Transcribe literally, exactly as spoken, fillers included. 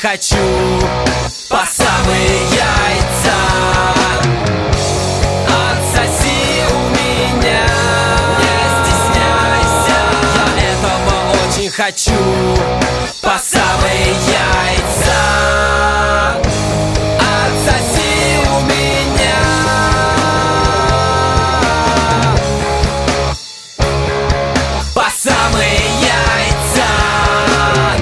хочу по самые яйца. Отсоси у меня, не стесняйся. Я этого очень хочу по самые яйца.